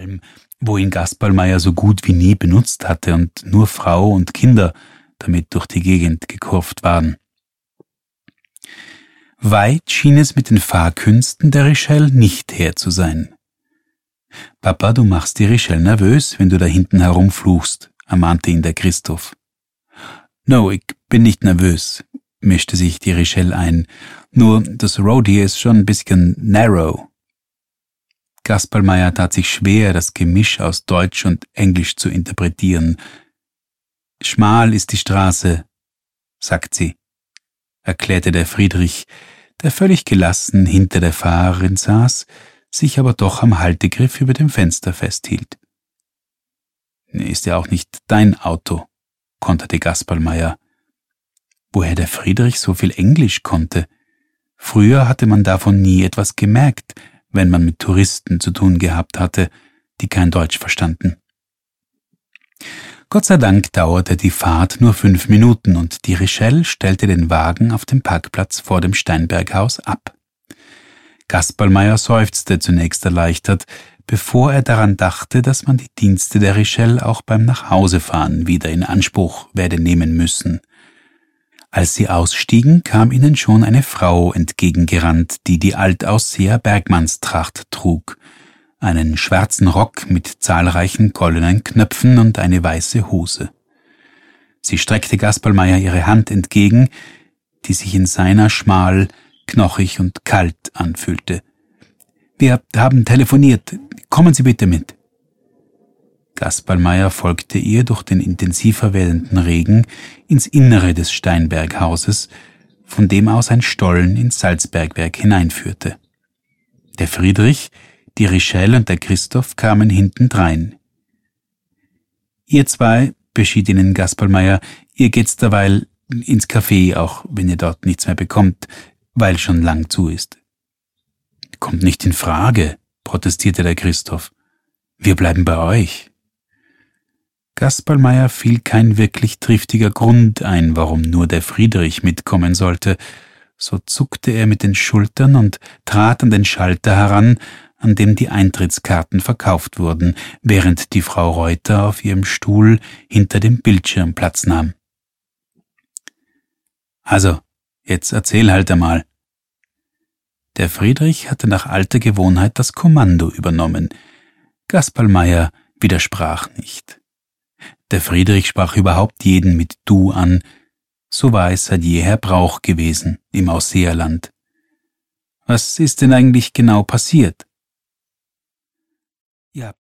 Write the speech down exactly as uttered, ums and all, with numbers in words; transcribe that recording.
Alm, wo ihn Gasperlmeier so gut wie nie benutzt hatte und nur Frau und Kinder damit durch die Gegend gekurvt waren. Weit schien es mit den Fahrkünsten der Richelle nicht her zu sein. »Papa, du machst die Richelle nervös, wenn du da hinten herumfluchst«, ermahnte ihn der Christoph. »No, ich bin nicht nervös«, mischte sich die Richelle ein, »nur das Road hier ist schon ein bisschen narrow.« Gasperlmeier tat sich schwer, das Gemisch aus Deutsch und Englisch zu interpretieren. »Schmal ist die Straße«, sagt sie, erklärte der Friedrich, der völlig gelassen hinter der Fahrerin saß, sich aber doch am Haltegriff über dem Fenster festhielt. »Ist ja auch nicht dein Auto«, konterte Gasperlmeier. Woher der Friedrich so viel Englisch konnte? Früher hatte man davon nie etwas gemerkt, wenn man mit Touristen zu tun gehabt hatte, die kein Deutsch verstanden. Gott sei Dank dauerte die Fahrt nur fünf Minuten und die Richelle stellte den Wagen auf dem Parkplatz vor dem Steinberghaus ab. Gasperlmeier seufzte zunächst erleichtert, bevor er daran dachte, dass man die Dienste der Richelle auch beim Nachhausefahren wieder in Anspruch werde nehmen müssen. Als sie ausstiegen, kam ihnen schon eine Frau entgegengerannt, die die Altausseher Bergmannstracht trug, einen schwarzen Rock mit zahlreichen goldenen Knöpfen und eine weiße Hose. Sie streckte Gasperlmeier ihre Hand entgegen, die sich in seiner schmal, knochig und kalt anfühlte. »Wir haben telefoniert. Kommen Sie bitte mit.« Gasperlmeier folgte ihr durch den intensiver werdenden Regen ins Innere des Steinberghauses, von dem aus ein Stollen ins Salzbergwerk hineinführte. Der Friedrich, die Richelle und der Christoph kamen hintendrein. »Ihr zwei«, beschied ihnen Gasperlmeier, »ihr geht's derweil ins Café, auch wenn ihr dort nichts mehr bekommt, weil schon lang zu ist.« »Kommt nicht in Frage«, protestierte der Christoph. »Wir bleiben bei euch.« Gasperlmeier fiel kein wirklich triftiger Grund ein, warum nur der Friedrich mitkommen sollte. So zuckte er mit den Schultern und trat an den Schalter heran, an dem die Eintrittskarten verkauft wurden, während die Frau Reuter auf ihrem Stuhl hinter dem Bildschirm Platz nahm. »Also, jetzt erzähl halt einmal.« Der Friedrich hatte nach alter Gewohnheit das Kommando übernommen. Gasperlmeier widersprach nicht. Der Friedrich sprach überhaupt jeden mit Du an, so war es seit jeher Brauch gewesen im Ausseerland. »Was ist denn eigentlich genau passiert?« »Ja,